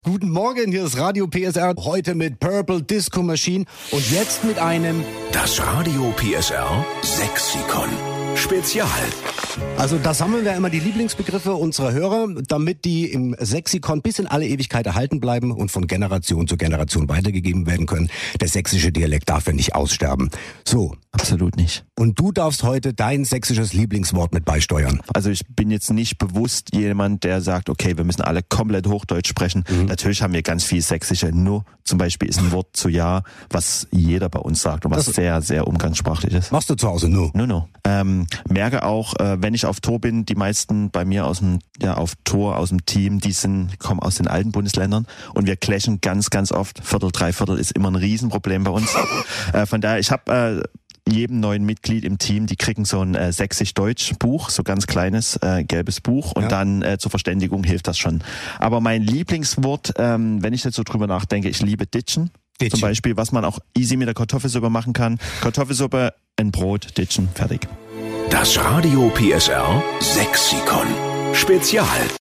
Guten Morgen, hier ist Radio PSR. Heute mit Purple Disco Machine und jetzt mit einem... Das Radio PSR Sexikon Spezial. Also da sammeln wir immer die Lieblingsbegriffe unserer Hörer, damit die im Sexikon bis in alle Ewigkeit erhalten bleiben und von Generation zu Generation weitergegeben werden können. Der sächsische Dialekt darf ja nicht aussterben. So. Absolut nicht. Und du darfst heute dein sächsisches Lieblingswort mit beisteuern. Also ich bin jetzt nicht bewusst jemand, der sagt, okay, wir müssen alle komplett Hochdeutsch sprechen. Natürlich haben wir ganz viel Sächsische. Nur zum Beispiel ist ein Wort zu ja, was jeder bei uns sagt und was sehr, sehr umgangssprachlich ist. Machst du zu Hause nur? No. Merke auch, wenn ich auf Tour bin, die meisten bei mir aus dem Team, kommen aus den alten Bundesländern und wir clashen ganz, ganz oft. Viertel, Dreiviertel ist immer ein Riesenproblem bei uns. Von daher, ich habe jedem neuen Mitglied im Team, die kriegen so ein Sächsisch-Deutsch-Buch, so ganz kleines gelbes Buch und dann zur Verständigung hilft das schon. Aber mein Lieblingswort, wenn ich jetzt so drüber nachdenke, ich liebe Ditchen. Zum Beispiel, was man auch easy mit der Kartoffelsuppe machen kann. Kartoffelsuppe, ein Brot, Ditchen, fertig. Das Radio PSR Sexikon Spezial.